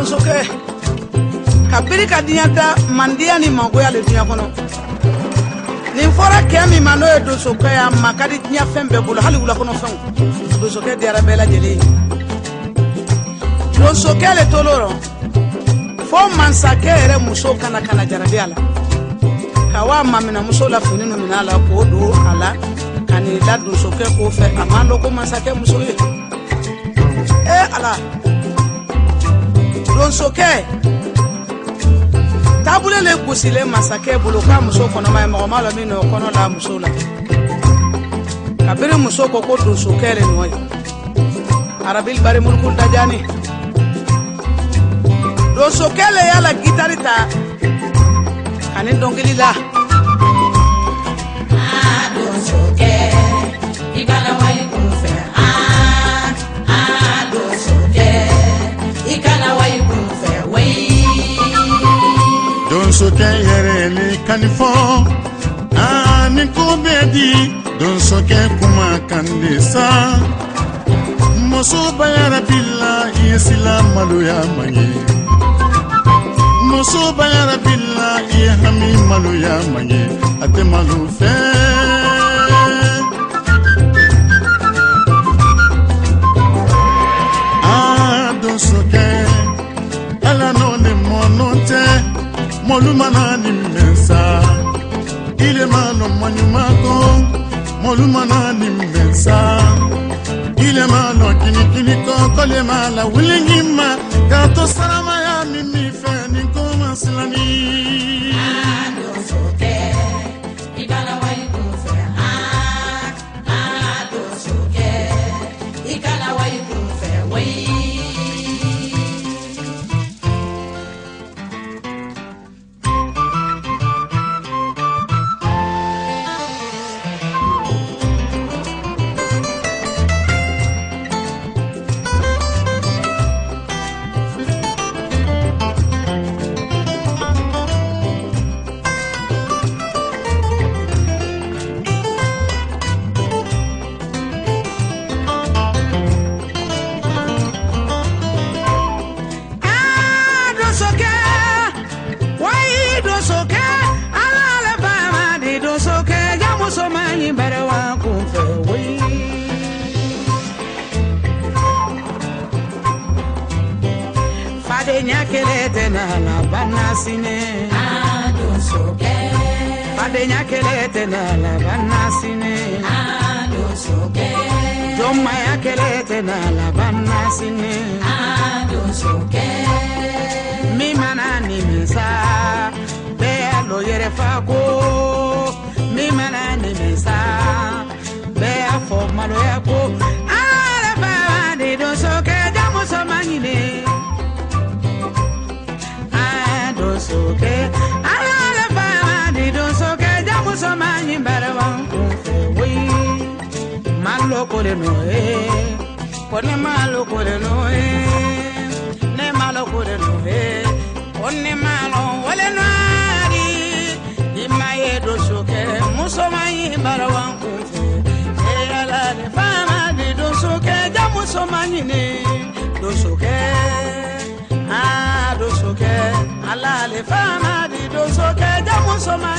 don soke kabiri kadinyata mandia ni magoya le dunya kono ni fora kemi mano e don soke ya makadi nya fembe bulu hali wula kono fen don soke de arabela jeli don soke le toloro fo mansake ere muso kana jarabi ala kawa mamina muso la funinu minala ko do ala kani la don soke ko fe amalo ko mansake muso ye ala don soke tabule le kusile masake bulu ka muso kono ma mo malo mino kono la muso la kabiri muso ko don soke le noy arabil bari mulkul dajani don soke le yala gitarita kanin dongili la don soke ikala wai kufe don soke ikala wai kufe wai don soke yere ni kanifo ni kubedi don soke kuma kandisa moso bayara billahi islam maluya mangi moso bayara billahi hami maluya mangi ate malu fe don soke ala no ne mononte molumana ni mensa ile malo manyumako molumana ni mensa ile malo kini ko kole mala wulingima kato salama ya mimi fe ni koma silani don soke ikala wai kufe don soke ikala wai kufe wai Kelete na la banasine don soke padenya kelete na la banasine don soke jomma ya kelete na la banasine don soke mi manani misa be lo yere fako mi manani misa be afo malo yako ala ba di don soke jamo so mangine soke ala la fama di don soke jamu so manyi barawan kufe wi malo kole no kone malo kole no ne malo kole no kone malo wale no ari di maye do soke muso manyi barawan kufe ala la fama di don soke jamu so manyi ne do soke do soke ala le fama di do soke jamu so